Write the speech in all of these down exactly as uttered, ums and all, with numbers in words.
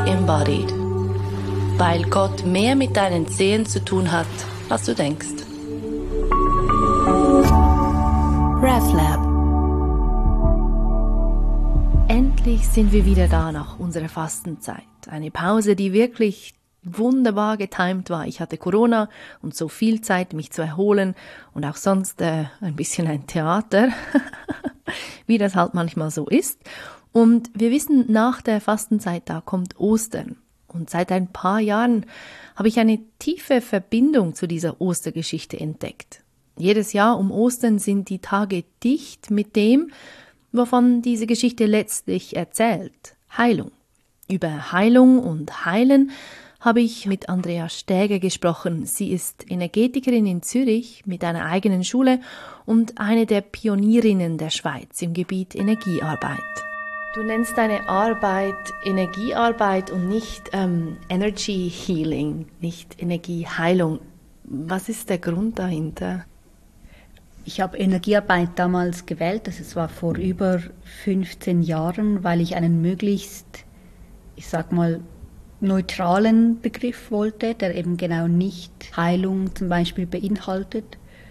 embodied. Weil Gott mehr mit deinen Zehen zu tun hat, als du denkst. RevLab. Endlich sind wir wieder da nach unserer Fastenzeit. Eine Pause, die wirklich wunderbar getimt war. Ich hatte Corona und so viel Zeit, mich zu erholen und auch sonst äh, ein bisschen ein Theater, wie das halt manchmal so ist. Und wir wissen, nach der Fastenzeit, da kommt Ostern. Und seit ein paar Jahren habe ich eine tiefe Verbindung zu dieser Ostergeschichte entdeckt. Jedes Jahr um Ostern sind die Tage dicht mit dem, wovon diese Geschichte letztlich erzählt: Heilung. Über Heilung und Heilen habe ich mit Andrea Stäger gesprochen. Sie ist Energetikerin in Zürich mit einer eigenen Schule und eine der Pionierinnen der Schweiz im Gebiet Energiearbeit. Du nennst deine Arbeit Energiearbeit und nicht ähm, Energy Healing, nicht Energieheilung. Was ist der Grund dahinter? Ich habe Energiearbeit damals gewählt, also es war vor über fünfzehn Jahren, weil ich einen möglichst, ich sag mal, neutralen Begriff wollte, der eben genau nicht Heilung zum Beispiel beinhaltet.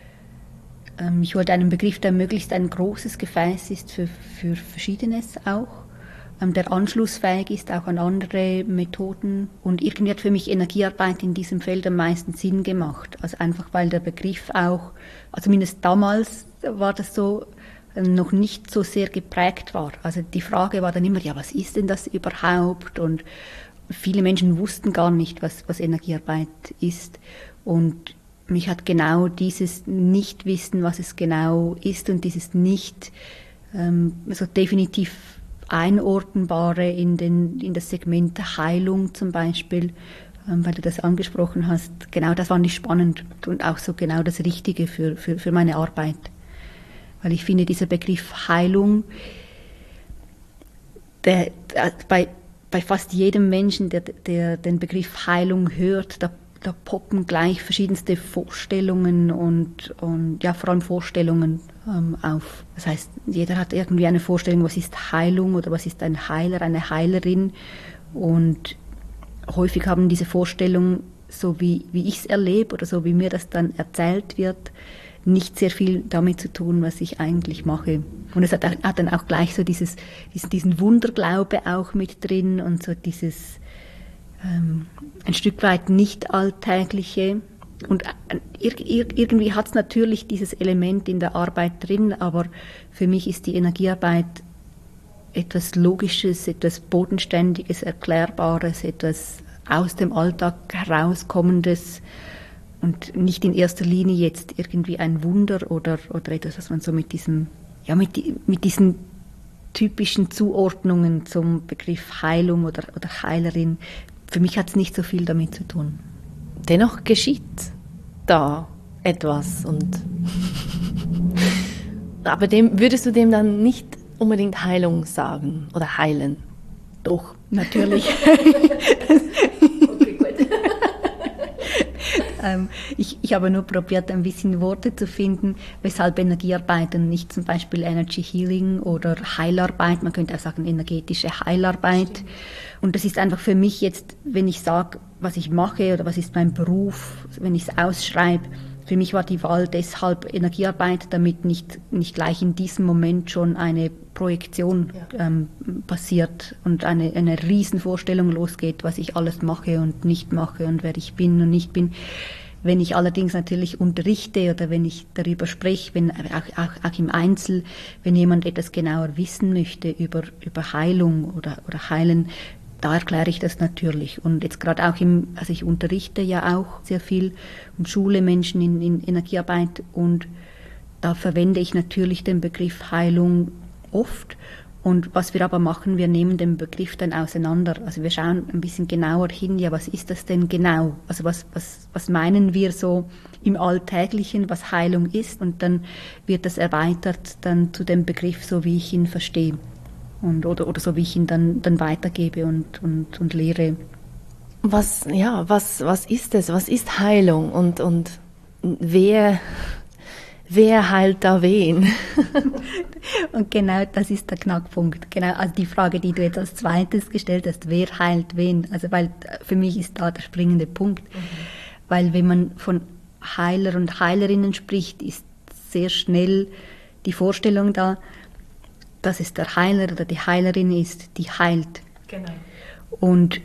Ähm, ich wollte einen Begriff, der möglichst ein großes Gefäß ist für, für Verschiedenes auch, ähm, der anschlussfähig ist auch an andere Methoden. Und irgendwie hat für mich Energiearbeit in diesem Feld am meisten Sinn gemacht. Also einfach, weil der Begriff auch, also zumindest damals war das so, noch nicht so sehr geprägt war. Also die Frage war dann immer, ja, was ist denn das überhaupt? Und viele Menschen wussten gar nicht, was, was Energiearbeit ist. Und mich hat genau dieses Nichtwissen, was es genau ist, und dieses nicht ähm, so definitiv einordnbare in, den, in das Segment Heilung zum Beispiel, ähm, weil du das angesprochen hast, genau das fand ich spannend und auch so genau das Richtige für, für, für meine Arbeit. Weil ich finde, dieser Begriff Heilung, der, der bei Bei fast jedem Menschen, der, der den Begriff Heilung hört, da, da poppen gleich verschiedenste Vorstellungen und, und ja, vor allem Vorstellungen ähm, auf. Das heißt, jeder hat irgendwie eine Vorstellung, was ist Heilung oder was ist ein Heiler, eine Heilerin. Und häufig haben diese Vorstellungen, so wie, wie ich es erlebe oder so wie mir das dann erzählt wird, nicht sehr viel damit zu tun, was ich eigentlich mache. Und es hat, hat dann auch gleich so dieses, diesen, diesen Wunderglaube auch mit drin und so dieses ähm, ein Stück weit nicht alltägliche. Und ir, ir, irgendwie hat es natürlich dieses Element in der Arbeit drin, aber für mich ist die Energiearbeit etwas Logisches, etwas Bodenständiges, Erklärbares, etwas aus dem Alltag herauskommendes, und nicht in erster Linie jetzt irgendwie ein Wunder oder, oder etwas, was man so mit diesem, ja, mit, die, mit diesen typischen Zuordnungen zum Begriff Heilung oder, oder Heilerin, für mich hat es nicht so viel damit zu tun. Dennoch geschieht da etwas, und aber dem, würdest du dem dann nicht unbedingt Heilung sagen oder heilen? Doch, natürlich. Ich, ich habe nur probiert, ein bisschen Worte zu finden, weshalb Energiearbeit und nicht zum Beispiel Energy Healing oder Heilarbeit, man könnte auch sagen energetische Heilarbeit. Und das ist einfach für mich jetzt, wenn ich sage, was ich mache oder was ist mein Beruf, wenn ich es ausschreibe, für mich war die Wahl deshalb Energiearbeit, damit nicht, nicht gleich in diesem Moment schon eine Projektion ja. ähm, passiert und eine, eine Riesenvorstellung losgeht, was ich alles mache und nicht mache und wer ich bin und nicht bin. Wenn ich allerdings natürlich unterrichte oder wenn ich darüber spreche, wenn auch, auch, auch im Einzel, wenn jemand etwas genauer wissen möchte über, über Heilung oder, oder Heilen, da erkläre ich das natürlich. Und jetzt gerade auch im, also ich unterrichte ja auch sehr viel und schule Menschen in, in Energiearbeit, und da verwende ich natürlich den Begriff Heilung oft. Und was wir aber machen, wir nehmen den Begriff dann auseinander. Also wir schauen ein bisschen genauer hin, ja, was ist das denn genau? Also was, was, was meinen wir so im Alltäglichen, was Heilung ist? Und dann wird das erweitert dann zu dem Begriff, so wie ich ihn verstehe. Und, oder, oder so wie ich ihn dann, dann weitergebe und, und, und lehre. Was, ja, was, was ist es? Was ist Heilung? Und, und wer, wer heilt da wen? Und genau das ist der Knackpunkt. Genau, also die Frage, die du jetzt als zweites gestellt hast, wer heilt wen? Also weil für mich ist da der springende Punkt. Mhm. Weil wenn man von Heiler und Heilerinnen spricht, ist sehr schnell die Vorstellung da, dass es der Heiler oder die Heilerin ist, die heilt. Genau. Und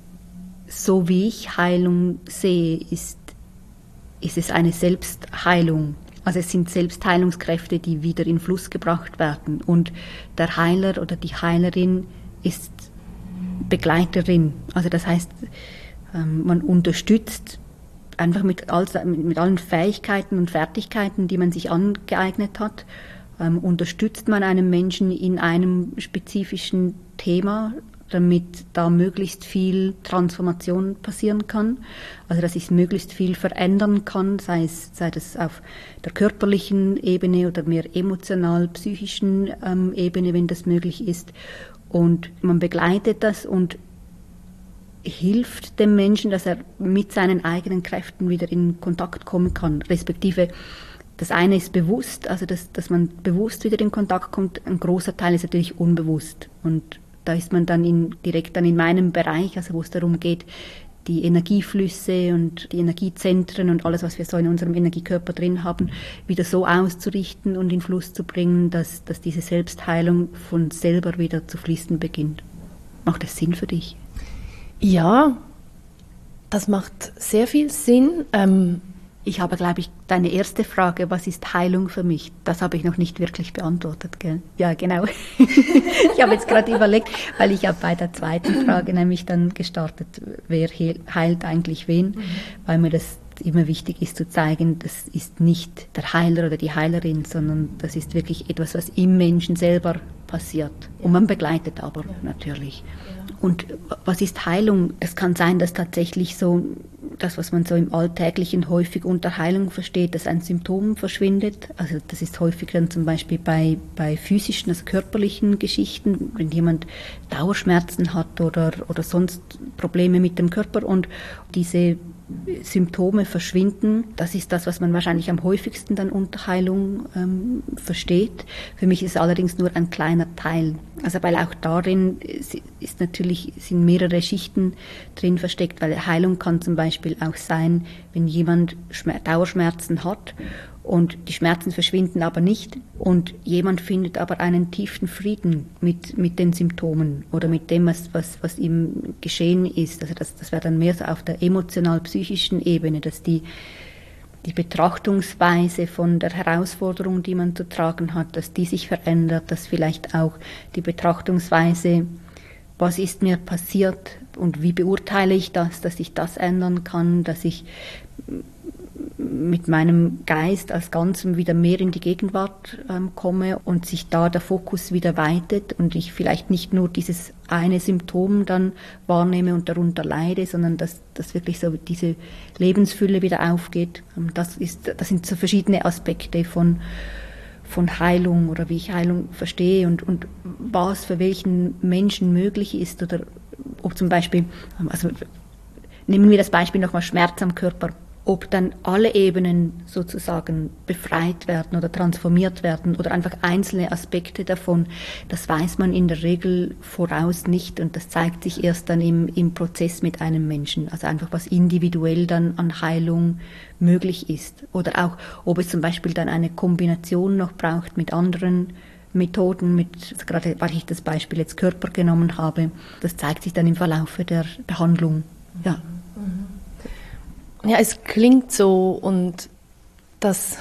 so wie ich Heilung sehe, ist, ist es eine Selbstheilung. Also es sind Selbstheilungskräfte, die wieder in Fluss gebracht werden. Und der Heiler oder die Heilerin ist Begleiterin. Also das heißt, man unterstützt einfach mit, all, mit allen Fähigkeiten und Fertigkeiten, die man sich angeeignet hat, ähm, unterstützt man einen Menschen in einem spezifischen Thema, damit da möglichst viel Transformation passieren kann, also dass sich möglichst viel verändern kann, sei es sei das auf der körperlichen Ebene oder mehr emotional-psychischen ähm, Ebene, wenn das möglich ist. Und man begleitet das und hilft dem Menschen, dass er mit seinen eigenen Kräften wieder in Kontakt kommen kann, respektive das eine ist bewusst, also dass, dass man bewusst wieder in Kontakt kommt, ein großer Teil ist natürlich unbewusst und da ist man dann in, direkt dann in meinem Bereich, also wo es darum geht, die Energieflüsse und die Energiezentren und alles, was wir so in unserem Energiekörper drin haben, wieder so auszurichten und in Fluss zu bringen, dass, dass diese Selbstheilung von selber wieder zu fließen beginnt. Macht das Sinn für dich? Ja, das macht sehr viel Sinn. Ähm Ich habe, glaube ich, deine erste Frage, was ist Heilung für mich? Das habe ich noch nicht wirklich beantwortet, gell? Ja, genau. Ich habe jetzt gerade überlegt, weil ich habe bei der zweiten Frage nämlich dann gestartet, wer heilt eigentlich wen, mhm. weil mir das immer wichtig ist zu zeigen, das ist nicht der Heiler oder die Heilerin, sondern das ist wirklich etwas, was im Menschen selber passiert. Ja. Und man begleitet aber ja. natürlich. Ja. Und was ist Heilung? Es kann sein, dass tatsächlich so das, was man so im Alltäglichen häufig unter Heilung versteht, dass ein Symptom verschwindet. Also das ist häufig dann zum Beispiel bei, bei physischen, also körperlichen Geschichten, wenn jemand Dauerschmerzen hat oder, oder sonst Probleme mit dem Körper und diese Symptome verschwinden. Das ist das, was man wahrscheinlich am häufigsten dann unter Heilung ähm, versteht. Für mich ist es allerdings nur ein kleiner Teil. Also weil auch darin ist natürlich, sind mehrere Schichten drin versteckt, weil Heilung kann zum Beispiel auch sein, wenn jemand Schmerz, Dauerschmerzen hat und die Schmerzen verschwinden aber nicht und jemand findet aber einen tiefen Frieden mit, mit den Symptomen oder mit dem, was, was, was ihm geschehen ist. Also das, das wäre dann mehr so auf der emotional-psychischen Ebene, dass die, die Betrachtungsweise von der Herausforderung, die man zu tragen hat, dass die sich verändert, dass vielleicht auch die Betrachtungsweise, was ist mir passiert und wie beurteile ich das, dass ich das ändern kann, dass ich mit meinem Geist als Ganzem wieder mehr in die Gegenwart ähm, komme und sich da der Fokus wieder weitet und ich vielleicht nicht nur dieses eine Symptom dann wahrnehme und darunter leide, sondern dass, dass wirklich so diese Lebensfülle wieder aufgeht. Das ist, das sind so verschiedene Aspekte von, von Heilung oder wie ich Heilung verstehe und, und was für welchen Menschen möglich ist oder ob zum Beispiel, also nehmen wir das Beispiel nochmal Schmerz am Körper. Ob dann alle Ebenen sozusagen befreit werden oder transformiert werden oder einfach einzelne Aspekte davon, das weiß man in der Regel voraus nicht und das zeigt sich erst dann im, im Prozess mit einem Menschen. Also einfach, was individuell dann an Heilung möglich ist. Oder auch, ob es zum Beispiel dann eine Kombination noch braucht mit anderen Methoden, mit, also gerade weil ich das Beispiel jetzt Körper genommen habe, das zeigt sich dann im Verlauf der Behandlung. Ja. Ja, es klingt so und das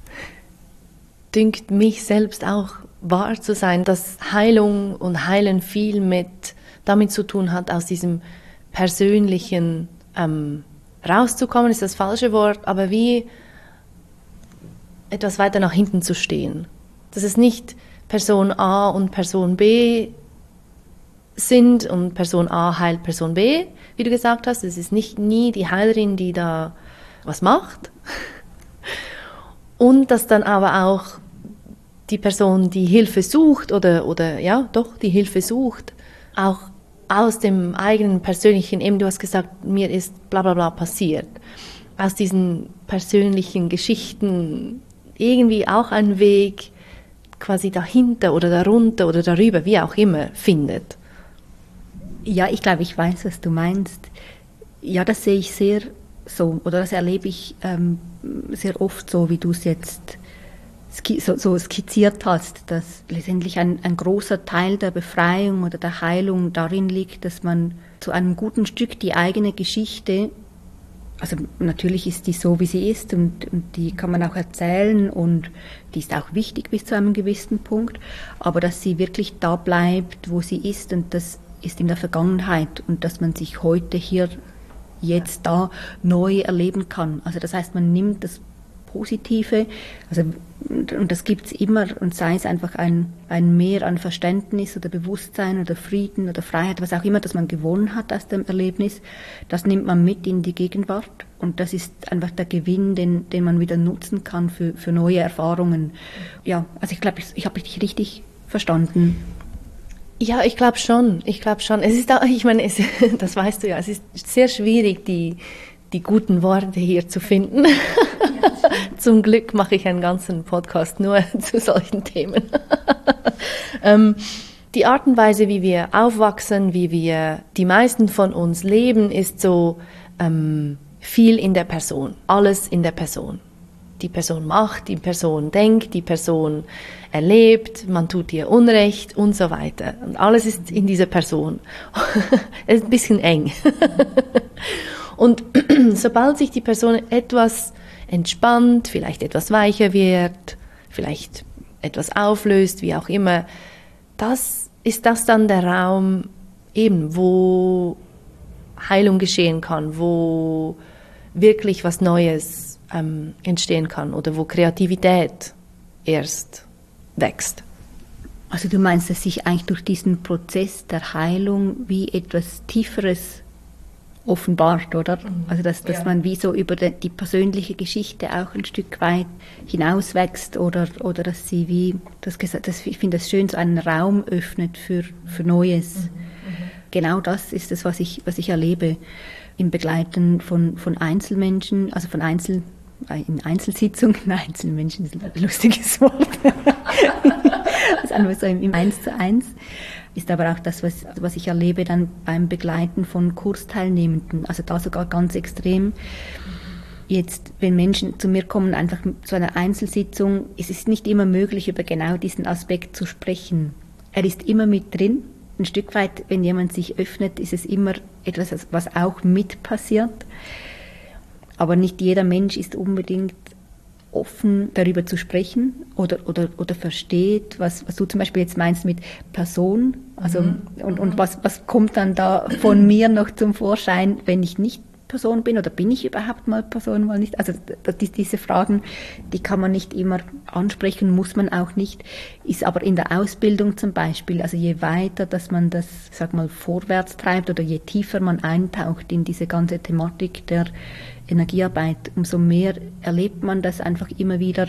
dünkt mich selbst auch wahr zu sein, dass Heilung und Heilen viel mit damit zu tun hat, aus diesem persönlichen ähm, rauszukommen, ist das falsche Wort, aber wie etwas weiter nach hinten zu stehen. Dass es nicht Person A und Person B sind und Person A heilt Person B, wie du gesagt hast. Es ist nicht nie die Heilerin, die da was macht. Und dass dann aber auch die Person, die Hilfe sucht oder, oder ja, doch, die Hilfe sucht, auch aus dem eigenen persönlichen, eben du hast gesagt, mir ist bla bla bla passiert, aus diesen persönlichen Geschichten irgendwie auch einen Weg quasi dahinter oder darunter oder darüber, wie auch immer, findet. Ja, ich glaube, ich weiß, was du meinst. Ja, das sehe ich sehr so, oder das erlebe ich ähm, sehr oft so, wie du es jetzt so, so skizziert hast, dass letztendlich ein, ein großer Teil der Befreiung oder der Heilung darin liegt, dass man zu einem guten Stück die eigene Geschichte, also natürlich ist die so, wie sie ist und, und die kann man auch erzählen und die ist auch wichtig bis zu einem gewissen Punkt, aber dass sie wirklich da bleibt, wo sie ist und das ist in der Vergangenheit und dass man sich heute hier, jetzt da neu erleben kann. Also das heißt, man nimmt das Positive, also und, und das gibt es immer und sei es einfach ein, ein Mehr an Verständnis oder Bewusstsein oder Frieden oder Freiheit, was auch immer, das man gewonnen hat aus dem Erlebnis, das nimmt man mit in die Gegenwart und das ist einfach der Gewinn, den, den man wieder nutzen kann für, für neue Erfahrungen. Ja, also ich glaube, ich, ich habe dich richtig verstanden. Ja, ich glaube schon, ich glaube schon. Es ist auch, ich meine, es, das weißt du ja, es ist sehr schwierig, die, die guten Worte hier zu finden. Zum Glück mache ich einen ganzen Podcast nur zu solchen Themen. ähm, die Art und Weise, wie wir aufwachsen, wie wir, die meisten von uns leben, ist so ähm, viel in der Person, alles in der Person. Die Person macht, die Person denkt, die Person erlebt, man tut ihr Unrecht und so weiter. Und alles ist in dieser Person. Es ist ein bisschen eng. Und sobald sich die Person etwas entspannt, vielleicht etwas weicher wird, vielleicht etwas auflöst, wie auch immer, das ist das dann der Raum, eben, wo Heilung geschehen kann, wo wirklich was Neues ähm, entstehen kann oder wo Kreativität erst wächst. Also du meinst, dass sich eigentlich durch diesen Prozess der Heilung wie etwas Tieferes offenbart, oder? Also dass, dass ja. man wie so über die, die persönliche Geschichte auch ein Stück weit hinauswächst oder, oder dass sie wie, das, das, ich finde das schön, so einen Raum öffnet für, für Neues. Mhm. Genau das ist es, was ich, was ich erlebe im Begleiten von, von Einzelmenschen, also von Einzel, in Einzelsitzungen, Einzelmenschen ist ein lustiges Wort. Das ist einfach so im, im Eins zu Eins. Ist aber auch das, was, was ich erlebe dann beim Begleiten von Kursteilnehmenden, also da sogar ganz extrem. Jetzt, wenn Menschen zu mir kommen, einfach zu einer Einzelsitzung, es ist nicht immer möglich, über genau diesen Aspekt zu sprechen. Er ist immer mit drin. Ein Stück weit, wenn jemand sich öffnet, ist es immer etwas, was auch mit passiert. Aber nicht jeder Mensch ist unbedingt offen, darüber zu sprechen oder, oder, oder versteht, was, was du zum Beispiel jetzt meinst mit Person. Also, mhm. und, und was, was kommt dann da von mir noch zum Vorschein, wenn ich nicht Person bin oder bin ich überhaupt mal Person, mal nicht? Also diese Fragen, die kann man nicht immer ansprechen, muss man auch nicht, ist aber in der Ausbildung zum Beispiel, also je weiter, dass man das, sag mal, vorwärts treibt oder je tiefer man eintaucht in diese ganze Thematik der Energiearbeit, umso mehr erlebt man das einfach immer wieder.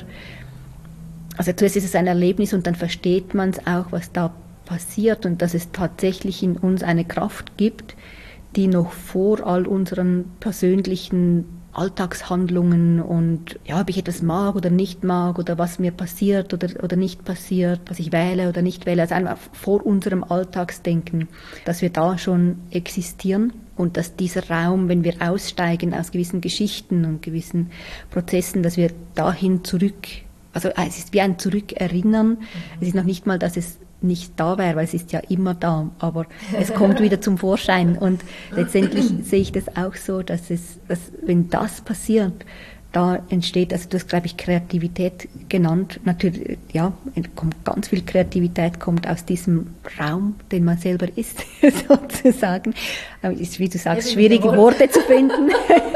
Also zuerst ist es ein Erlebnis und dann versteht man es auch, was da passiert und dass es tatsächlich in uns eine Kraft gibt, die noch vor all unseren persönlichen Alltagshandlungen und ja, ob ich etwas mag oder nicht mag oder was mir passiert oder, oder nicht passiert, was ich wähle oder nicht wähle, also einfach vor unserem Alltagsdenken, dass wir da schon existieren und dass dieser Raum, wenn wir aussteigen aus gewissen Geschichten und gewissen Prozessen, dass wir dahin zurück, also es ist wie ein Zurückerinnern, mhm. Es ist noch nicht mal, dass es nicht da wäre, weil es ist ja immer da, aber es kommt wieder zum Vorschein und letztendlich sehe ich das auch so, dass es, dass, wenn das passiert, da entsteht, also du hast, glaube ich, Kreativität genannt, natürlich, ja, kommt ganz viel Kreativität kommt aus diesem Raum, den man selber ist, sozusagen. Aber es ist, wie du sagst, schwierige Worte zu finden.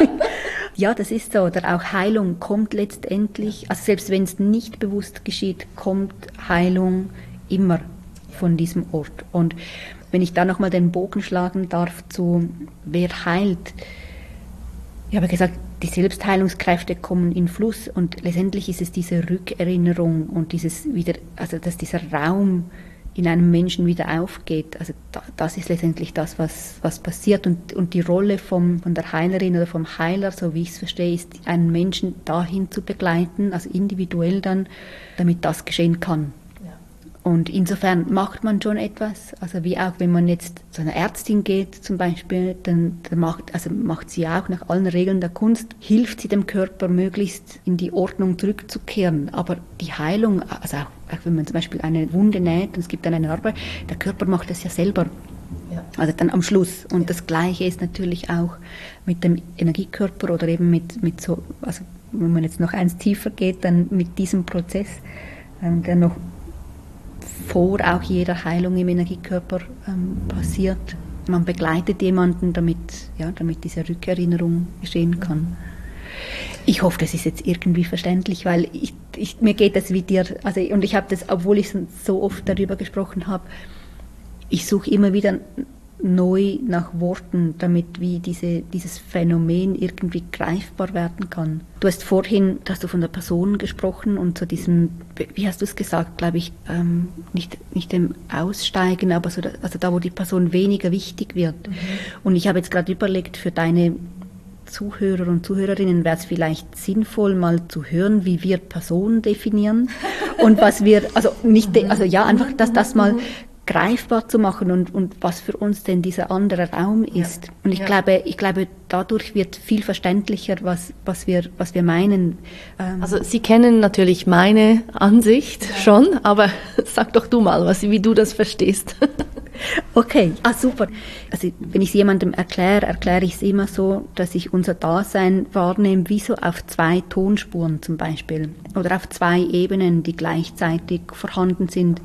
Ja, das ist so. Oder auch Heilung kommt letztendlich, also selbst wenn es nicht bewusst geschieht, kommt Heilung immer von diesem Ort. Und wenn ich da nochmal den Bogen schlagen darf zu wer heilt, ich habe gesagt, die Selbstheilungskräfte kommen in Fluss und letztendlich ist es diese Rückerinnerung und dieses wieder, also dass dieser Raum in einem Menschen wieder aufgeht. Also da, das ist letztendlich das, was, was passiert. Und, und die Rolle vom, von der Heilerin oder vom Heiler, so wie ich es verstehe, ist, einen Menschen dahin zu begleiten, also individuell dann, damit das geschehen kann. Und insofern macht man schon etwas, also wie auch wenn man jetzt zu einer Ärztin geht zum Beispiel, dann, dann macht, also macht sie auch nach allen Regeln der Kunst, hilft sie dem Körper möglichst in die Ordnung zurückzukehren. Aber die Heilung, also auch, auch wenn man zum Beispiel eine Wunde näht und es gibt dann eine Narbe, der Körper macht das ja selber. Ja. Also dann am Schluss. Und ja. Das Gleiche ist natürlich auch mit dem Energiekörper oder eben mit, mit so, also wenn man jetzt noch eins tiefer geht, dann mit diesem Prozess, ähm, der noch vor auch jeder Heilung im Energiekörper ähm, passiert. Man begleitet jemanden, damit, ja, damit diese Rückerinnerung geschehen kann. Ich hoffe, das ist jetzt irgendwie verständlich, weil ich, ich, mir geht das wie dir, also, und ich habe das, obwohl ich so oft darüber gesprochen habe, ich suche immer wieder neu nach Worten, damit wie diese, dieses Phänomen irgendwie greifbar werden kann. Du hast vorhin, hast du von der Person gesprochen und zu diesem, wie hast du es gesagt, glaube ich, ähm, nicht, nicht dem Aussteigen, aber so da, also da, wo die Person weniger wichtig wird. Mhm. Und ich habe jetzt gerade überlegt, für deine Zuhörer und Zuhörerinnen wäre es vielleicht sinnvoll, mal zu hören, wie wir Personen definieren und was wir, also nicht, de, also ja, einfach, dass das mal greifbar zu machen und, und was für uns denn dieser andere Raum ist. Ja. Und ich ja. glaube, ich glaube, dadurch wird viel verständlicher, was, was wir, was wir meinen. Ähm also Sie kennen natürlich meine Ansicht ja. schon, aber sag doch du mal, was, wie du das verstehst. Okay, ah super. Also wenn ich es jemandem erkläre, erkläre ich es immer so, dass ich unser Dasein wahrnehme, wie so auf zwei Tonspuren zum Beispiel oder auf zwei Ebenen, die gleichzeitig vorhanden sind.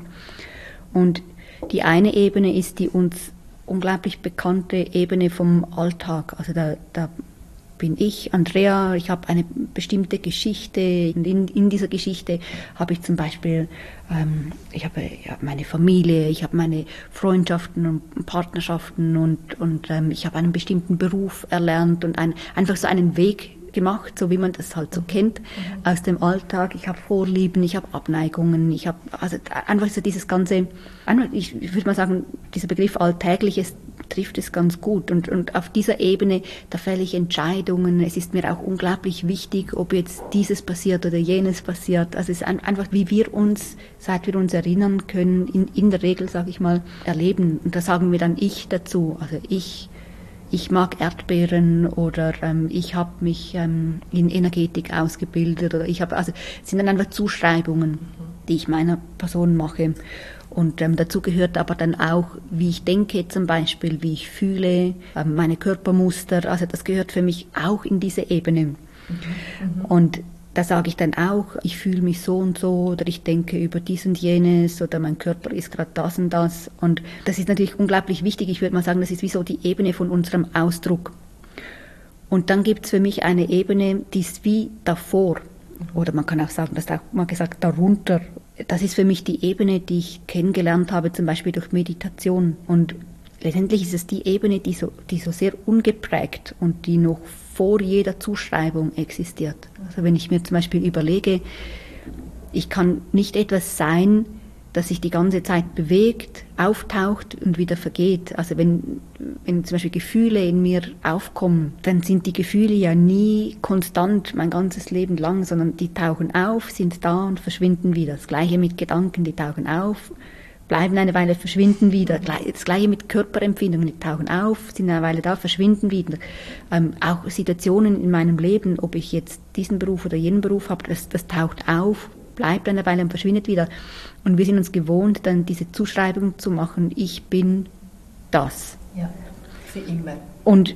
Und die eine Ebene ist die uns unglaublich bekannte Ebene vom Alltag. Also da, da bin ich, Andrea, ich habe eine bestimmte Geschichte. Und in, in dieser Geschichte habe ich zum Beispiel, ähm, ich habe ja, meine Familie, ich habe meine Freundschaften und Partnerschaften und, und ähm, ich habe einen bestimmten Beruf erlernt und ein, einfach so einen Weg gemacht, so wie man das halt so kennt mhm. aus dem Alltag. Ich habe Vorlieben, ich habe Abneigungen, ich habe also einfach so dieses ganze, ich, ich würde mal sagen, dieser Begriff Alltägliches trifft es ganz gut und, und auf dieser Ebene, da fälle ich Entscheidungen. Es ist mir auch unglaublich wichtig, ob jetzt dieses passiert oder jenes passiert. Also es ist einfach, wie wir uns, seit wir uns erinnern können, in, in der Regel, sage ich mal, erleben. Und da sagen wir dann ich dazu. Also ich Ich mag Erdbeeren oder ähm, ich habe mich ähm, in Energetik ausgebildet oder ich habe, also es sind dann einfach Zuschreibungen, die ich meiner Person mache. Und ähm, dazu gehört aber dann auch, wie ich denke zum Beispiel, wie ich fühle, ähm, meine Körpermuster, also das gehört für mich auch in diese Ebene. Mhm. Mhm. Und da sage ich dann auch, ich fühle mich so und so oder ich denke über dies und jenes oder mein Körper ist gerade das und das. Und das ist natürlich unglaublich wichtig. Ich würde mal sagen, das ist wie so die Ebene von unserem Ausdruck. Und dann gibt es für mich eine Ebene, die ist wie davor. Oder man kann auch sagen, das ist auch mal gesagt, darunter. Das ist für mich die Ebene, die ich kennengelernt habe, zum Beispiel durch Meditation. Und letztendlich ist es die Ebene, die so, die so sehr ungeprägt und die noch vor jeder Zuschreibung existiert. Also wenn ich mir zum Beispiel überlege, ich kann nicht etwas sein, das sich die ganze Zeit bewegt, auftaucht und wieder vergeht. Also wenn, wenn zum Beispiel Gefühle in mir aufkommen, dann sind die Gefühle ja nie konstant mein ganzes Leben lang, sondern die tauchen auf, sind da und verschwinden wieder. Das Gleiche mit Gedanken, die tauchen auf, bleiben eine Weile, verschwinden wieder. Das Gleiche mit Körperempfindungen, die tauchen auf, sind eine Weile da, verschwinden wieder. Ähm, auch Situationen in meinem Leben, ob ich jetzt diesen Beruf oder jenen Beruf habe, das, das taucht auf, bleibt eine Weile und verschwindet wieder. Und wir sind uns gewohnt, dann diese Zuschreibung zu machen, ich bin das. Ja, für immer. Und,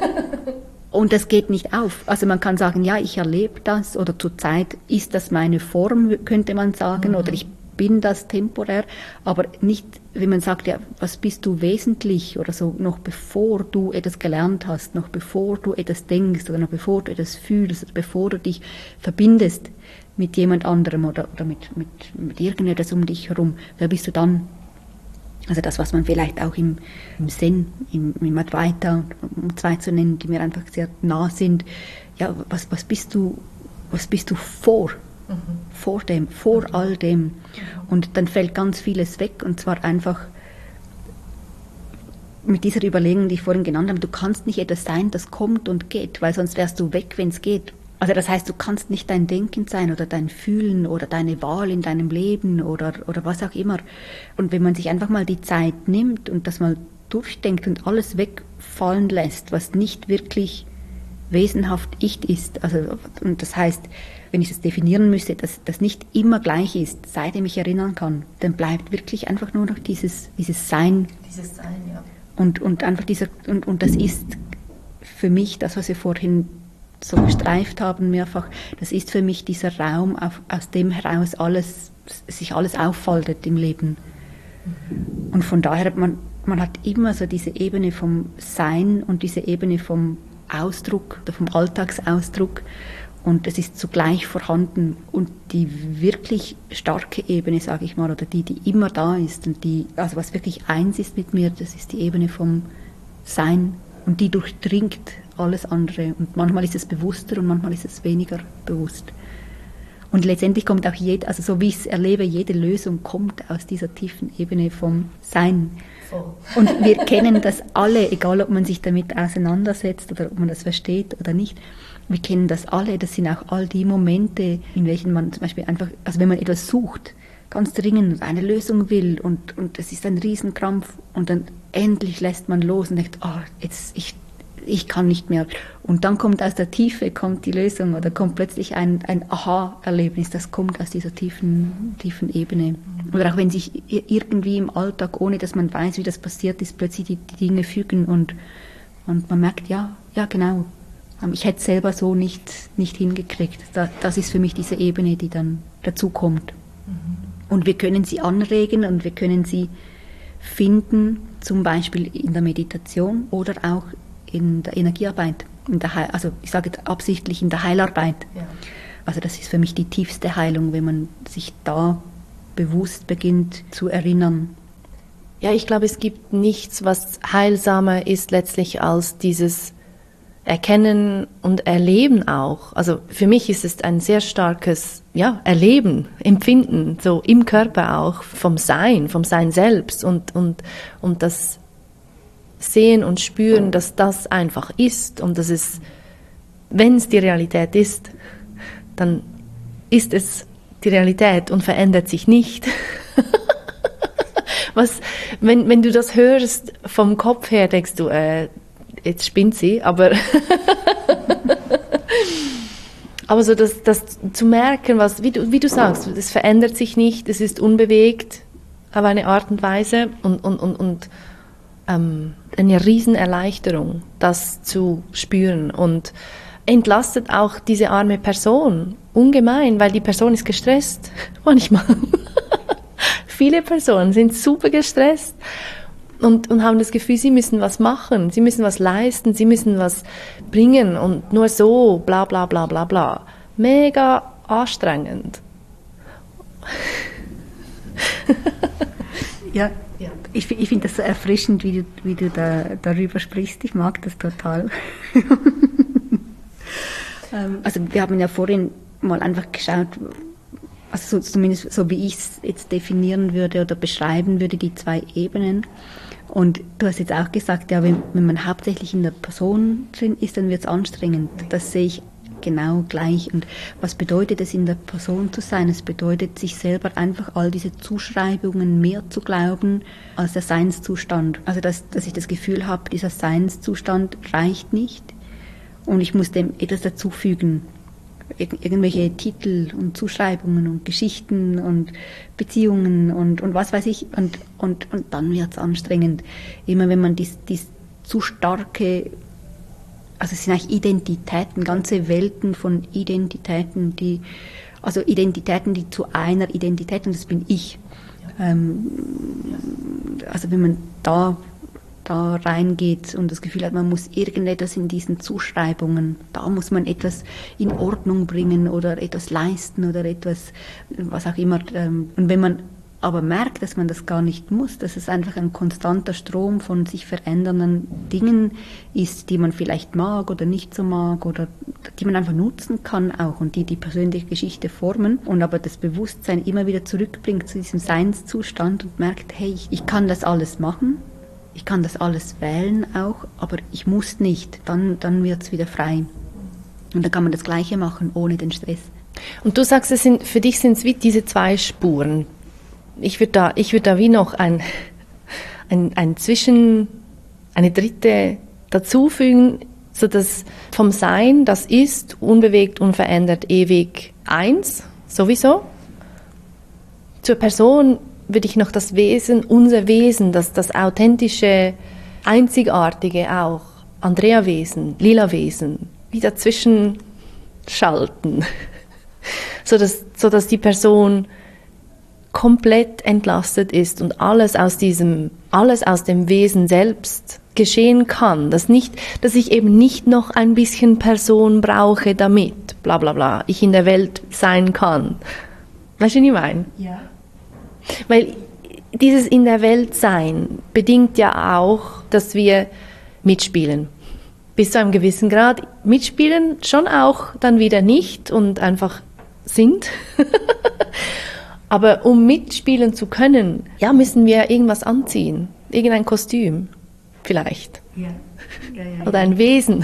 und das geht nicht auf. Also man kann sagen, ja, ich erlebe das oder zurzeit ist das meine Form, könnte man sagen, mhm. oder ich bin das temporär, aber nicht, wenn man sagt, ja, was bist du wesentlich oder so, noch bevor du etwas gelernt hast, noch bevor du etwas denkst oder noch bevor du etwas fühlst, oder bevor du dich verbindest mit jemand anderem oder, oder mit, mit, mit irgendetwas um dich herum, wer bist du dann? Also das, was man vielleicht auch im, im Zen, im, im Advaita, um zwei zu nennen, die mir einfach sehr nah sind, ja, was, was bist du, was bist du vor? Mhm. Vor dem, vor mhm. all dem. Und dann fällt ganz vieles weg, und zwar einfach mit dieser Überlegung, die ich vorhin genannt habe, du kannst nicht etwas sein, das kommt und geht, weil sonst wärst du weg, wenn es geht. Also das heißt, du kannst nicht dein Denken sein oder dein Fühlen oder deine Wahl in deinem Leben oder, oder was auch immer. Und wenn man sich einfach mal die Zeit nimmt und das mal durchdenkt und alles wegfallen lässt, was nicht wirklich wesenhaft ich ist, also, und das heißt, wenn ich das definieren müsste, dass das nicht immer gleich ist, seitdem ich erinnern kann, dann bleibt wirklich einfach nur noch dieses, dieses Sein. Dieses Sein, ja. Und, und einfach dieser, und, und das ist für mich, das, was wir vorhin so gestreift haben mehrfach, das ist für mich dieser Raum, auf, aus dem heraus alles, sich alles auffaltet im Leben. Und von daher, man, man hat immer so diese Ebene vom Sein und diese Ebene vom Ausdruck oder vom Alltagsausdruck, und es ist zugleich vorhanden. Und die wirklich starke Ebene, sage ich mal, oder die, die immer da ist und die, also was wirklich eins ist mit mir, das ist die Ebene vom Sein, und die durchdringt alles andere. Und manchmal ist es bewusster und manchmal ist es weniger bewusst. Und letztendlich kommt auch jede, also so wie ich es erlebe, jede Lösung kommt aus dieser tiefen Ebene vom Sein. Voll. Und wir kennen das alle, egal ob man sich damit auseinandersetzt oder ob man das versteht oder nicht. Wir kennen das alle, das sind auch all die Momente, in welchen man zum Beispiel einfach, also wenn man etwas sucht, ganz dringend eine Lösung will, und, und es ist ein Riesenkrampf, und dann endlich lässt man los und denkt, ah, oh, jetzt, ich, ich kann nicht mehr. Und dann kommt aus der Tiefe, kommt die Lösung, oder kommt plötzlich ein, ein Aha-Erlebnis, das kommt aus dieser tiefen, tiefen Ebene. Oder auch wenn sich irgendwie im Alltag, ohne dass man weiß, wie das passiert ist, plötzlich die, die Dinge fügen, und, und man merkt, ja, ja genau, ich hätte es selber so nicht, nicht hingekriegt. Das ist für mich diese Ebene, die dann dazukommt. Mhm. Und wir können sie anregen und wir können sie finden, zum Beispiel in der Meditation oder auch in der Energiearbeit. In der Heil, also ich sage jetzt absichtlich in der Heilarbeit. Ja. Also das ist für mich die tiefste Heilung, wenn man sich da bewusst beginnt zu erinnern. Ja, ich glaube, es gibt nichts, was heilsamer ist letztlich als dieses Erkennen und Erleben auch. Also für mich ist es ein sehr starkes, ja, Erleben, Empfinden, so im Körper auch, vom Sein, vom Sein selbst, und, und, und das Sehen und Spüren, dass das einfach ist, und dass es, wenn es die Realität ist, dann ist es die Realität und verändert sich nicht. Was, wenn, wenn du das hörst vom Kopf her, denkst du, äh, jetzt spinnt sie, aber aber so das, das zu merken, was, wie du, wie du sagst, es verändert sich nicht, es ist unbewegt auf eine Art und Weise, und, und, und, und ähm, eine Riesenerleichterung, das zu spüren, und entlastet auch diese arme Person ungemein, weil die Person ist gestresst, manchmal. Viele Personen sind super gestresst. Und, und haben das Gefühl, sie müssen was machen, sie müssen was leisten, sie müssen was bringen, und nur so, bla bla bla bla bla. Mega anstrengend. Ja, ja. ich, ich finde das so erfrischend, wie du, wie du da, darüber sprichst. Ich mag das total. Also wir haben ja vorhin mal einfach geschaut, also so, zumindest so wie ich es jetzt definieren würde oder beschreiben würde, die zwei Ebenen. Und du hast jetzt auch gesagt, ja, wenn, wenn man hauptsächlich in der Person drin ist, dann wird es anstrengend. Das sehe ich genau gleich. Und was bedeutet es, in der Person zu sein? Es bedeutet, sich selber einfach all diese Zuschreibungen mehr zu glauben als der Seinszustand. Also dass, dass ich das Gefühl habe, dieser Seinszustand reicht nicht und ich muss dem etwas dazufügen. Irgendwelche Titel und Zuschreibungen und Geschichten und Beziehungen und, und was weiß ich, und, und, und dann wird es anstrengend. Immer wenn man dies, dies zu starke, also es sind eigentlich Identitäten, ganze Welten von Identitäten, die, also Identitäten, die zu einer Identität, und das bin ich. Ähm, also wenn man da da reingeht und das Gefühl hat, man muss irgendetwas in diesen Zuschreibungen, da muss man etwas in Ordnung bringen oder etwas leisten oder etwas, was auch immer. Und wenn man aber merkt, dass man das gar nicht muss, dass es einfach ein konstanter Strom von sich verändernden Dingen ist, die man vielleicht mag oder nicht so mag oder die man einfach nutzen kann auch und die die persönliche Geschichte formen und aber das Bewusstsein immer wieder zurückbringt zu diesem Seinszustand und merkt, hey, ich, ich kann das alles machen, ich kann das alles wählen auch, aber ich muss nicht, dann, dann wird es wieder frei. Und dann kann man das Gleiche machen, ohne den Stress. Und du sagst, es sind, für dich sind es wie diese zwei Spuren. Ich würde da, ich würd da wie noch ein, ein, ein Zwischen, eine dritte dazufügen, sodass vom Sein, das ist, unbewegt, unverändert, ewig eins, sowieso. Zur Person würde ich noch das Wesen, unser Wesen, das, das authentische, einzigartige auch, Andrea-Wesen, Lila-Wesen, wie dazwischen schalten, sodass, sodass die Person komplett entlastet ist und alles aus diesem, alles aus dem Wesen selbst geschehen kann, dass nicht, dass ich eben nicht noch ein bisschen Person brauche, damit, bla bla bla, ich in der Welt sein kann. Weißt du, was ich meine? Ja. Weil dieses in der Welt sein bedingt ja auch, dass wir mitspielen. Bis zu einem gewissen Grad mitspielen, schon auch dann wieder nicht und einfach sind. Aber um mitspielen zu können, ja, müssen wir irgendwas anziehen. Irgendein Kostüm, vielleicht. Ja. Ja, ja, ja. Oder ein Wesen.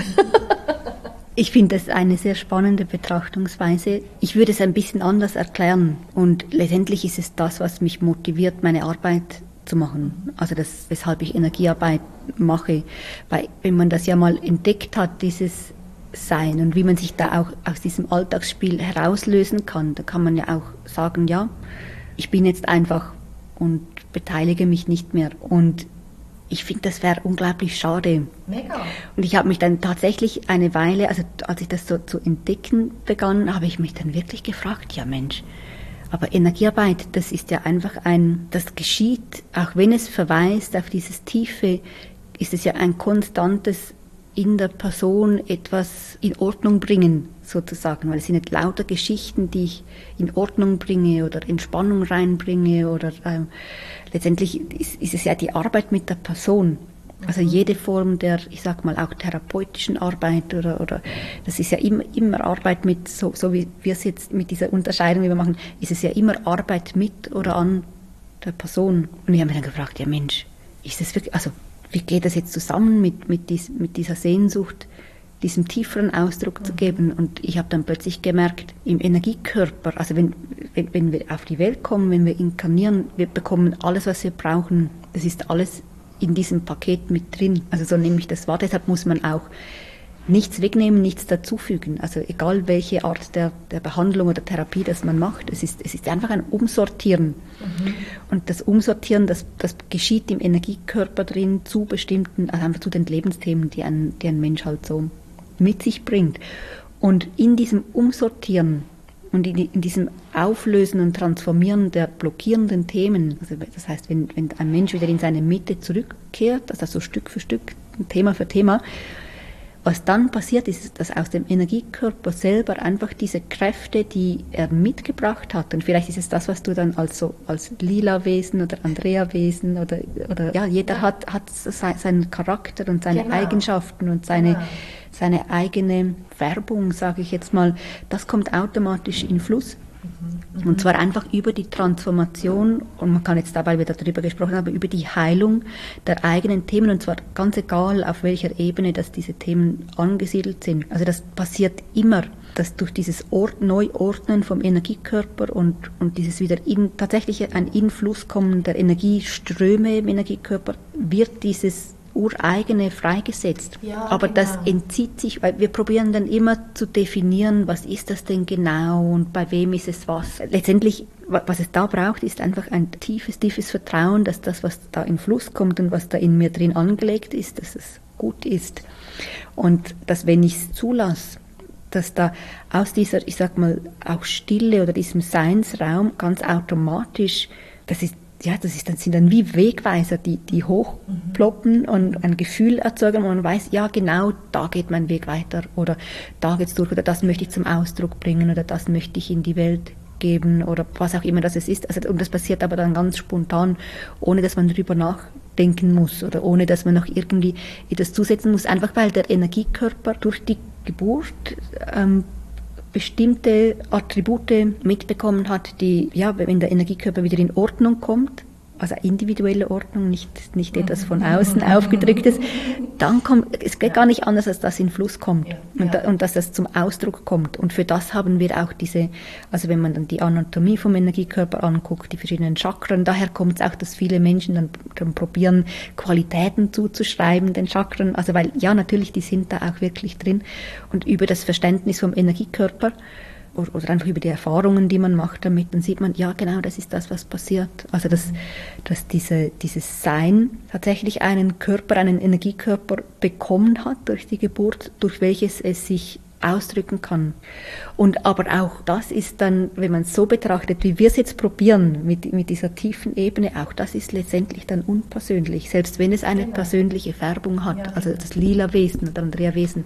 Ich finde das eine sehr spannende Betrachtungsweise. Ich würde es ein bisschen anders erklären. Und letztendlich ist es das, was mich motiviert, meine Arbeit zu machen. Also das, weshalb ich Energiearbeit mache. Weil wenn man das ja mal entdeckt hat, dieses Sein und wie man sich da auch aus diesem Alltagsspiel herauslösen kann, da kann man ja auch sagen, ja, ich bin jetzt einfach und beteilige mich nicht mehr. Und ich finde, das wäre unglaublich schade. Mega. Und ich habe mich dann tatsächlich eine Weile, also als ich das so zu entdecken begann, habe ich mich dann wirklich gefragt, ja Mensch, aber Energiearbeit, das ist ja einfach ein, das geschieht, auch wenn es verweist auf dieses Tiefe, ist es ja ein konstantes in der Person etwas in Ordnung bringen, sozusagen, weil es sind nicht lauter Geschichten, die ich in Ordnung bringe oder Entspannung reinbringe oder ähm, letztendlich ist, ist es ja die Arbeit mit der Person. Also jede Form der, ich sag mal, auch therapeutischen Arbeit oder, oder das ist ja immer, immer Arbeit mit, so, so wie wir es jetzt mit dieser Unterscheidung, die wir machen, ist es ja immer Arbeit mit oder an der Person. Und ich habe mich dann gefragt, ja Mensch, ist das wirklich, also wie geht das jetzt zusammen mit, mit, dies, mit dieser Sehnsucht, diesem tieferen Ausdruck mhm. zu geben? Und ich habe dann plötzlich gemerkt, im Energiekörper, also wenn, wenn, wenn wir auf die Welt kommen, wenn wir inkarnieren, wir bekommen alles, was wir brauchen. Das ist alles in diesem Paket mit drin. Also so nehme ich das wahr. Deshalb muss man auch nichts wegnehmen, nichts dazufügen. Also egal welche Art der, der Behandlung oder Therapie das man macht, es ist, es ist einfach ein Umsortieren. Mhm. Und das Umsortieren, das, das geschieht im Energiekörper drin zu bestimmten, also einfach zu den Lebensthemen, die ein, die ein Mensch halt so mit sich bringt. Und in diesem Umsortieren und in, in diesem Auflösen und Transformieren der blockierenden Themen, also das heißt, wenn, wenn ein Mensch wieder in seine Mitte zurückkehrt, also so Stück für Stück, Thema für Thema, was dann passiert ist, dass aus dem Energiekörper selber einfach diese Kräfte, die er mitgebracht hat, und vielleicht ist es das, was du dann als, so, als Lila-Wesen oder Andrea-Wesen oder, oder ja, jeder hat, hat seinen Charakter und seine genau. Eigenschaften und seine, genau. seine eigene Färbung, sage ich jetzt mal, das kommt automatisch in Fluss. Mhm. Und zwar einfach über die Transformation, und man kann jetzt dabei wieder darüber gesprochen haben, aber über die Heilung der eigenen Themen, und zwar ganz egal, auf welcher Ebene, dass diese Themen angesiedelt sind. Also das passiert immer, dass durch dieses Ort, Neuordnen vom Energiekörper und, und dieses wieder in, tatsächlich ein Influss kommen der Energieströme im Energiekörper, wird dieses ureigene freigesetzt. Ja, aber genau. Das entzieht sich, weil wir probieren dann immer zu definieren, was ist das denn genau und bei wem ist es was. Letztendlich, was es da braucht, ist einfach ein tiefes, tiefes Vertrauen, dass das, was da in Fluss kommt und was da in mir drin angelegt ist, dass es gut ist. Und dass, wenn ich es zulasse, dass da aus dieser, ich sag mal, auch Stille oder diesem Seinsraum ganz automatisch, das ist Ja, das ist, das sind dann wie Wegweiser, die, die hochploppen mhm. und ein Gefühl erzeugen, wo man weiß, ja genau, da geht mein Weg weiter oder da geht's durch oder das möchte ich zum Ausdruck bringen oder das möchte ich in die Welt geben oder was auch immer das ist. Also, und das passiert aber dann ganz spontan, ohne dass man darüber nachdenken muss oder ohne dass man noch irgendwie etwas zusetzen muss, einfach weil der Energiekörper durch die Geburt ähm, bestimmte Attribute mitbekommen hat, die, ja, wenn der Energiekörper wieder in Ordnung kommt, also individuelle Ordnung, nicht, nicht etwas von außen aufgedrücktes, dann kommt, es geht gar nicht anders, als dass in Fluss kommt und, da, und dass das zum Ausdruck kommt. Und für das haben wir auch diese, also wenn man dann die Anatomie vom Energiekörper anguckt, die verschiedenen Chakren, daher kommt es auch, dass viele Menschen dann, dann probieren, Qualitäten zuzuschreiben, den Chakren, also weil, ja, natürlich, die sind da auch wirklich drin. Und über das Verständnis vom Energiekörper oder einfach über die Erfahrungen, die man macht damit, dann sieht man, ja genau, das ist das, was passiert. Also dass, dass diese, dieses Sein tatsächlich einen Körper, einen Energiekörper bekommen hat durch die Geburt, durch welches es sich ausdrücken kann. Und aber auch das ist dann, wenn man es so betrachtet, wie wir es jetzt probieren, mit, mit dieser tiefen Ebene, auch das ist letztendlich dann unpersönlich, selbst wenn es eine genau. persönliche Färbung hat, ja, also das lila Wesen oder andere Wesen,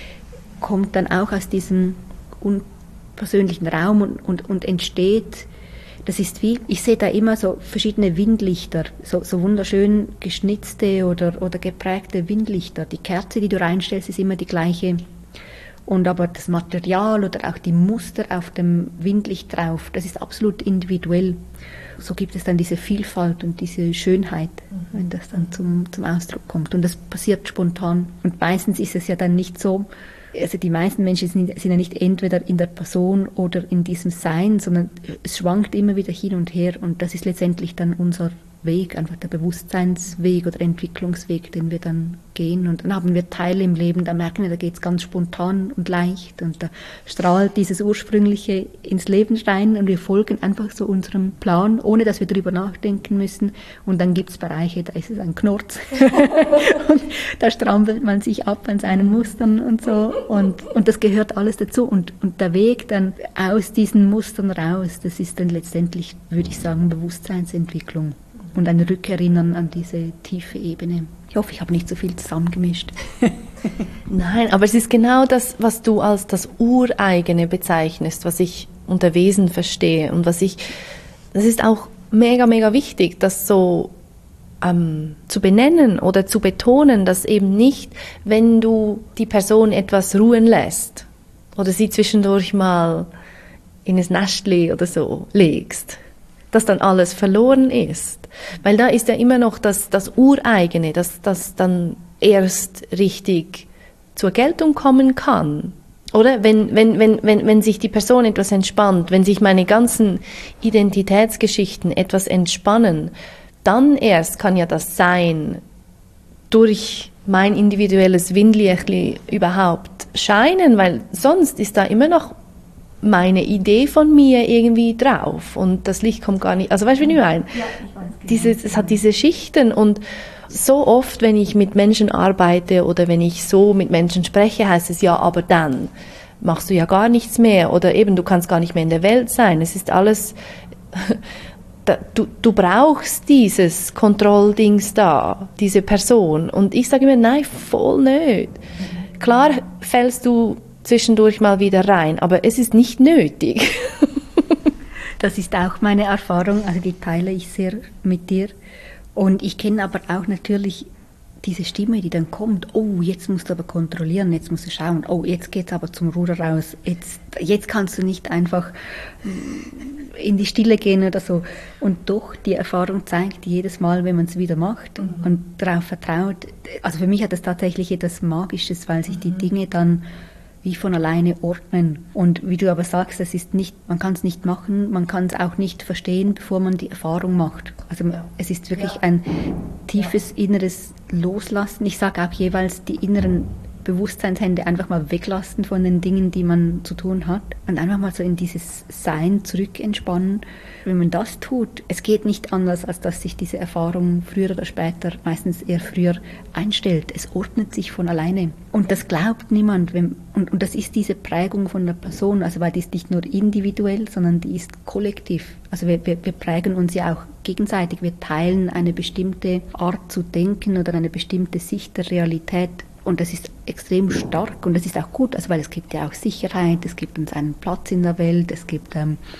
kommt dann auch aus diesem unpersönlichen persönlichen Raum und, und, und entsteht, das ist wie, ich sehe da immer so verschiedene Windlichter, so, so wunderschön geschnitzte oder, oder geprägte Windlichter. Die Kerze, die du reinstellst, ist immer die gleiche. Und aber das Material oder auch die Muster auf dem Windlicht drauf, das ist absolut individuell. So gibt es dann diese Vielfalt und diese Schönheit, wenn das dann zum, zum Ausdruck kommt. Und das passiert spontan. Und meistens ist es ja dann nicht so, also die meisten Menschen sind, sind ja nicht entweder in der Person oder in diesem Sein, sondern es schwankt immer wieder hin und her und das ist letztendlich dann unser Weg, einfach der Bewusstseinsweg oder Entwicklungsweg, den wir dann gehen. Und dann haben wir Teile im Leben, da merken wir, da geht es ganz spontan und leicht und da strahlt dieses Ursprüngliche ins Leben rein und wir folgen einfach so unserem Plan, ohne dass wir darüber nachdenken müssen. Und dann gibt es Bereiche, da ist es ein Knurz und da strampelt man sich ab an seinen Mustern und so und, und das gehört alles dazu. Und, und der Weg dann aus diesen Mustern raus, das ist dann letztendlich, würde ich sagen, Bewusstseinsentwicklung. Und ein Rückerinnern an diese tiefe Ebene. Ich hoffe, ich habe nicht so viel zusammengemischt. Nein, aber es ist genau das, was du als das Ureigene bezeichnest, was ich unter Wesen verstehe. Und was ich, das ist auch mega, mega wichtig, das so ähm, zu benennen oder zu betonen, dass eben nicht, wenn du die Person etwas ruhen lässt oder sie zwischendurch mal in ein Nestli oder so legst, dass dann alles verloren ist. Weil da ist ja immer noch das, das Ureigene, das, das dann erst richtig zur Geltung kommen kann. Oder? Wenn, wenn, wenn, wenn, wenn sich die Person etwas entspannt, wenn sich meine ganzen Identitätsgeschichten etwas entspannen, dann erst kann ja das Sein durch mein individuelles Windlichtli überhaupt scheinen, weil sonst ist da immer noch meine Idee von mir irgendwie drauf und das Licht kommt gar nicht, also weißt du, wie ich meine? Ja, ich weiß genau. Dieses, es hat diese Schichten und so oft, wenn ich mit Menschen arbeite oder wenn ich so mit Menschen spreche, heißt es ja, aber dann machst du ja gar nichts mehr oder eben, du kannst gar nicht mehr in der Welt sein. Es ist alles, du, du brauchst dieses Kontrolldings da, diese Person und ich sage immer, nein, voll nicht. Klar fällst du zwischendurch mal wieder rein, aber es ist nicht nötig. Das ist auch meine Erfahrung, also die teile ich sehr mit dir. Und ich kenne aber auch natürlich diese Stimme, die dann kommt, oh, jetzt musst du aber kontrollieren, jetzt musst du schauen, oh, jetzt geht's aber zum Ruder raus, jetzt, jetzt kannst du nicht einfach in die Stille gehen oder so. Und doch, die Erfahrung zeigt jedes Mal, wenn man es wieder macht mhm. und darauf vertraut, also für mich hat das tatsächlich etwas Magisches, weil sich die mhm. Dinge dann wie von alleine ordnen. Und wie du aber sagst, das ist nicht, man kann es nicht machen, man kann es auch nicht verstehen, bevor man die Erfahrung macht. Also ja. es ist wirklich ja. ein tiefes ja. inneres Loslassen. Ich sage auch jeweils die inneren Bewusstseinshände einfach mal weglassen von den Dingen, die man zu tun hat und einfach mal so in dieses Sein zurück entspannen. Wenn man das tut, es geht nicht anders, als dass sich diese Erfahrung früher oder später, meistens eher früher, einstellt. Es ordnet sich von alleine. Und das glaubt niemand. Wenn, und, und das ist diese Prägung von der Person, also weil die ist nicht nur individuell, sondern die ist kollektiv. Also wir, wir, wir prägen uns ja auch gegenseitig. Wir teilen eine bestimmte Art zu denken oder eine bestimmte Sicht der Realität. Und das ist extrem stark und das ist auch gut, also weil es gibt ja auch Sicherheit, es gibt uns einen Platz in der Welt, es gibt ähm,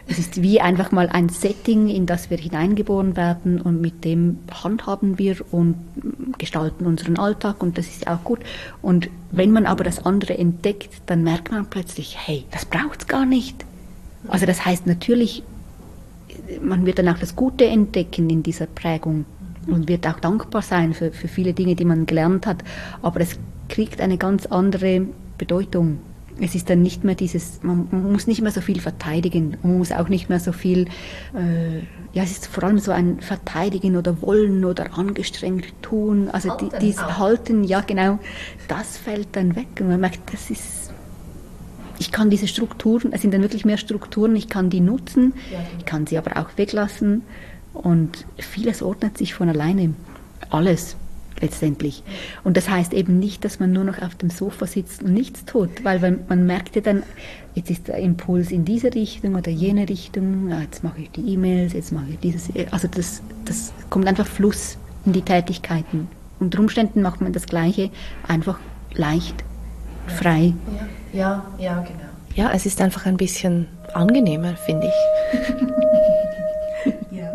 Es ist wie einfach mal ein Setting, in das wir hineingeboren werden und mit dem handhaben wir und gestalten unseren Alltag und das ist ja auch gut. Und wenn man aber das andere entdeckt, dann merkt man plötzlich, hey, das braucht's gar nicht. Also das heißt natürlich, man wird dann auch das Gute entdecken in dieser Prägung und wird auch dankbar sein für, für viele Dinge, die man gelernt hat. Aber es kriegt eine ganz andere Bedeutung. Es ist dann nicht mehr dieses, man muss nicht mehr so viel verteidigen, man muss auch nicht mehr so viel, äh, ja, es ist vor allem so ein Verteidigen oder Wollen oder angestrengt tun, also die, dieses Halten, ja genau, das fällt dann weg und man merkt, das ist, ich kann diese Strukturen, es sind dann wirklich mehr Strukturen, ich kann die nutzen, ich kann sie aber auch weglassen und vieles ordnet sich von alleine, alles. Letztendlich. Und das heißt eben nicht, dass man nur noch auf dem Sofa sitzt und nichts tut, weil man, man merkt ja dann, jetzt ist der Impuls in diese Richtung oder jene Richtung, ja, jetzt mache ich die E-Mails, jetzt mache ich dieses, also das, das kommt einfach Fluss in die Tätigkeiten. Unter Umständen macht man das Gleiche einfach leicht, frei. Ja, ja, ja, genau. Ja, es ist einfach ein bisschen angenehmer, finde ich. Ja.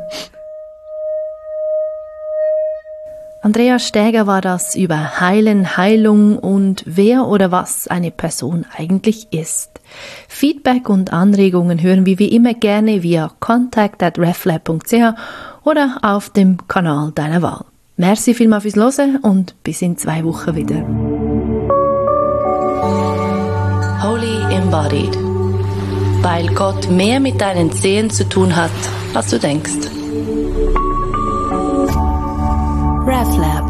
Andrea Stäger war das über Heilen, Heilung und wer oder was eine Person eigentlich ist. Feedback und Anregungen hören wir wie immer gerne via contact at reflab punkt c h oder auf dem Kanal deiner Wahl. Merci vielmals fürs Hören und bis in zwei Wochen wieder. Holy Embodied. Weil Gott mehr mit deinen Zehen zu tun hat, als du denkst. RefLab